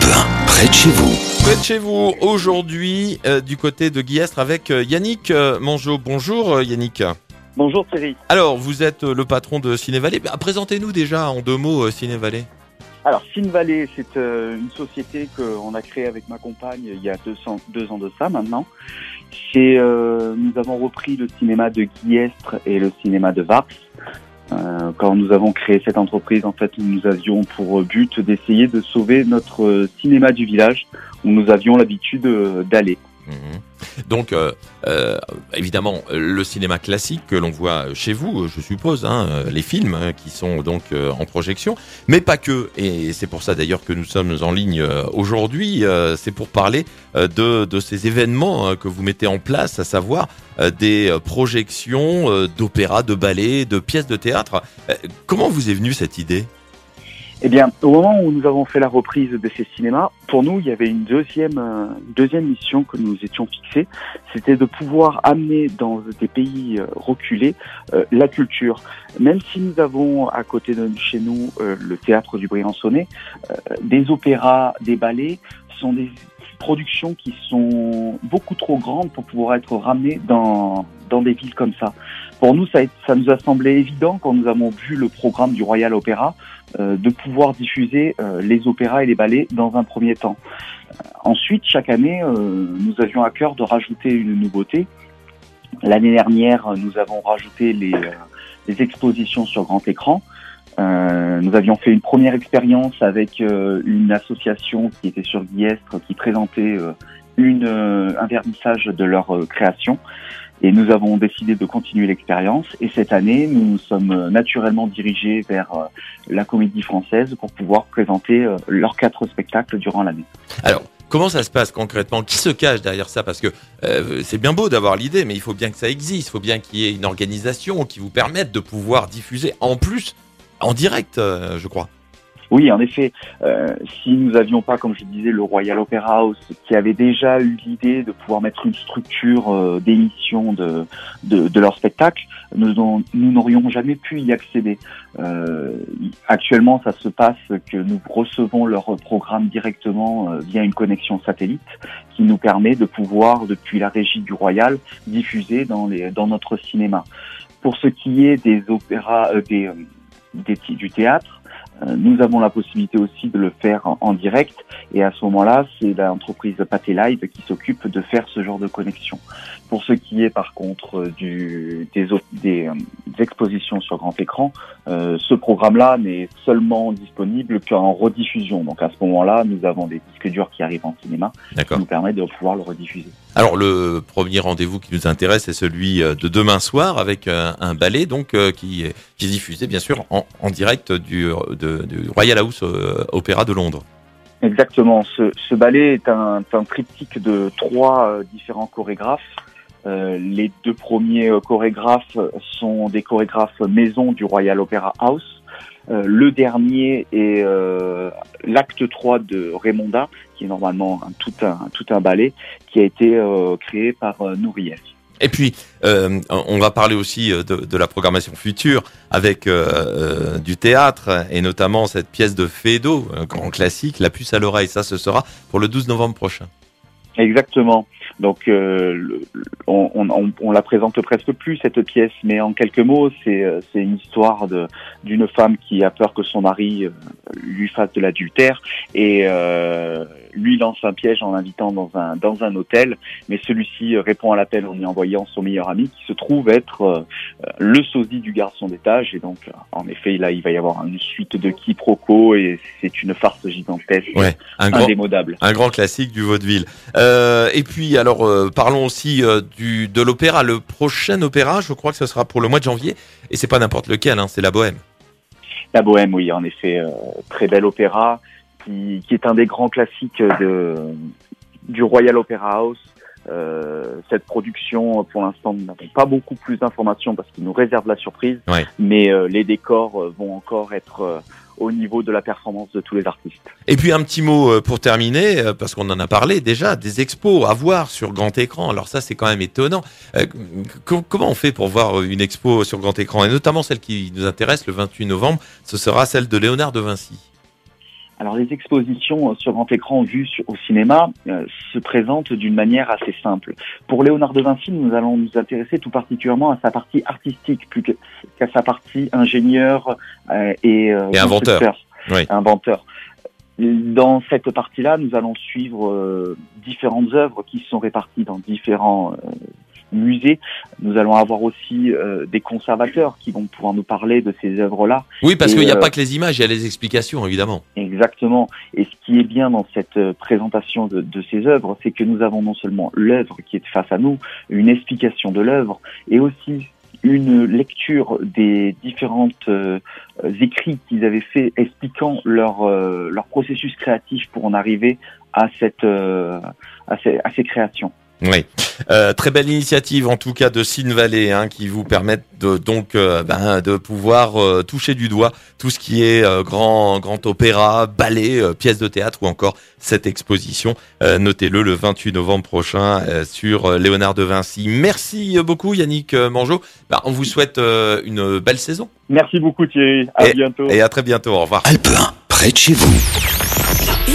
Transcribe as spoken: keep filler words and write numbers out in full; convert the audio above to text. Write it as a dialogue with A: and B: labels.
A: un, près de chez vous.
B: Près de chez vous, aujourd'hui, euh, du côté de Guillestre avec euh, Yannick euh, Mangeot. Bonjour euh, Yannick.
C: Bonjour Thierry.
B: Alors, vous êtes euh, le patron de Ciné-Vallée. Bah, présentez-nous déjà en deux mots euh, Ciné-Vallée.
C: Alors Ciné-Vallée, c'est euh, une société qu'on a créée avec ma compagne il y a deux cents, deux ans de ça maintenant. C'est, euh, nous avons repris le cinéma de Guillestre et le cinéma de Vars. Euh, quand nous avons créé cette entreprise, en fait, nous avions pour but d'essayer de sauver notre cinéma du village où nous avions l'habitude d'aller.
B: Mmh. Donc, euh, euh, évidemment, le cinéma classique que l'on voit chez vous, je suppose, hein, les films hein, qui sont donc euh, en projection, mais pas que. Et c'est pour ça d'ailleurs que nous sommes en ligne euh, aujourd'hui. Euh, c'est pour parler euh, de, de ces événements euh, que vous mettez en place, à savoir euh, des euh, projections euh, d'opéra, de ballet, de pièces de théâtre. Euh, comment vous est venue cette idée ?
C: Eh bien, au moment où nous avons fait la reprise de ces cinémas, pour nous, il y avait une deuxième, euh, deuxième mission que nous étions fixée, c'était de pouvoir amener dans des pays euh, reculés euh, la culture. Même si nous avons à côté de chez nous euh, le théâtre du Briançonnais, euh, des opéras, des ballets sont des productions qui sont beaucoup trop grandes pour pouvoir être ramenées dans dans des villes comme ça. Pour nous, ça, ça nous a semblé évident quand nous avons vu le programme du Royal Opera euh, de pouvoir diffuser euh, les opéras et les ballets dans un premier temps. Euh, ensuite, chaque année, euh, nous avions à cœur de rajouter une nouveauté. L'année dernière, nous avons rajouté les, euh, les expositions sur grand écran. Euh, nous avions fait une première expérience avec euh, une association qui était sur Guillestre, qui présentait euh, une, euh, un vernissage de leur euh, création. Et nous avons décidé de continuer l'expérience. Et cette année, nous nous sommes naturellement dirigés vers euh, la Comédie Française pour pouvoir présenter euh, leurs quatre spectacles durant l'année.
B: Alors, comment ça se passe concrètement ? Qui se cache derrière ça ? Parce que euh, c'est bien beau d'avoir l'idée, mais il faut bien que ça existe. Il faut bien qu'il y ait une organisation qui vous permette de pouvoir diffuser en plus en direct, euh, je crois.
C: Oui, en effet, euh, si nous n'avions pas, comme je disais, le Royal Opera House, qui avait déjà eu l'idée de pouvoir mettre une structure euh, d'émission de, de, de leur spectacle, nous, on, nous n'aurions jamais pu y accéder. Euh, actuellement, ça se passe que nous recevons leur programme directement euh, via une connexion satellite qui nous permet de pouvoir, depuis la régie du Royal, diffuser dans, les, dans notre cinéma. Pour ce qui est des opéras, euh, des, euh, des, du théâtre, nous avons la possibilité aussi de le faire en, en direct et à ce moment-là, c'est l'entreprise Pathé Live qui s'occupe de faire ce genre de connexion. Pour ce qui est par contre du, des, des, des expositions sur grand écran, euh, ce programme-là n'est seulement disponible qu'en rediffusion. Donc à ce moment-là, nous avons des disques durs qui arrivent en cinéma qui nous permettent de pouvoir le rediffuser.
B: Alors le premier rendez-vous qui nous intéresse, c'est celui de demain soir avec un, un ballet donc euh, qui, est, qui est diffusé bien sûr en, en direct du, de, du Royal House euh, Opéra de Londres.
C: Exactement. Ce, ce ballet est un, un triptyque de trois euh, différents chorégraphes. Euh, les deux premiers euh, chorégraphes sont des chorégraphes maison du Royal Opera House. Euh, le dernier est euh, l'acte trois de Raymonda, qui est normalement un, tout, un, tout un ballet, qui a été euh, créé par euh, Nourriès.
B: Et puis, euh, on va parler aussi de, de la programmation future avec euh, euh, du théâtre et notamment cette pièce de Feydeau, un grand classique, La puce à l'oreille. Ça, ce sera pour le douze novembre prochain.
C: Exactement. Donc, euh, on, on, on la présente presque plus cette pièce, mais en quelques mots, c'est, c'est une histoire de d'une femme qui a peur que son mari lui fasse de l'adultère et euh, lui lance un piège en l'invitant dans un dans un hôtel, mais celui-ci répond à l'appel en lui envoyant son meilleur ami qui se trouve être euh, le sosie du garçon d'étage et donc en effet là il va y avoir une suite de quiproquos et c'est une farce gigantesque,
B: ouais, un
C: indémodable.
B: Grand, un grand classique du vaudeville. Euh, et puis alors euh, parlons aussi euh, du de l'opéra. Le prochain opéra, je crois que ce sera pour le mois de janvier et c'est pas n'importe lequel, hein, c'est La Bohème.
C: La Bohème, oui, en effet, euh, très bel opéra, qui, qui est un des grands classiques de, du Royal Opera House. Euh, cette production, pour l'instant, nous n'avons pas beaucoup plus d'informations parce qu'il nous réserve la surprise, ouais. mais euh, les décors vont encore être euh, au niveau de la performance de tous les artistes.
B: Et puis un petit mot pour terminer, parce qu'on en a parlé déjà, des expos à voir sur grand écran. Alors ça, c'est quand même étonnant. Euh, comment on fait pour voir une expo sur grand écran ? Et notamment celle qui nous intéresse le vingt-huit novembre, ce sera celle de Léonard de Vinci.
C: Alors les expositions sur grand écran vues au cinéma euh, se présentent d'une manière assez simple. Pour Léonard de Vinci, nous allons nous intéresser tout particulièrement à sa partie artistique plus qu'à sa partie ingénieur euh, et, euh,
B: et inventeur. Oui.
C: inventeur. Dans cette partie-là, nous allons suivre euh, différentes œuvres qui sont réparties dans différents euh, musées. Nous allons avoir aussi euh, des conservateurs qui vont pouvoir nous parler de ces œuvres-là.
B: Oui, parce qu'il n'y a
C: euh,
B: pas que les images, il y a les explications, évidemment.
C: Exactement. Et ce qui est bien dans cette euh, présentation de, de ces œuvres, c'est que nous avons non seulement l'œuvre qui est face à nous, une explication de l'œuvre, et aussi une lecture des différentes euh, écrits qu'ils avaient fait expliquant leur euh, leur processus créatif pour en arriver à cette euh, à ces, à ces créations.
B: Oui, euh, très belle initiative en tout cas de Cine Vallée, hein, qui vous permettent de, donc euh, ben, de pouvoir euh, toucher du doigt tout ce qui est euh, grand grand opéra, ballet, euh, pièces de théâtre ou encore cette exposition. Euh, notez-le le vingt-huit novembre prochain euh, sur euh, Léonard de Vinci. Merci beaucoup Yannick Mangeot. Ben, on vous souhaite euh, une belle saison.
C: Merci beaucoup Thierry. À
B: et,
C: bientôt.
B: Et à très bientôt. Au revoir.
A: Alpe un, près de chez vous.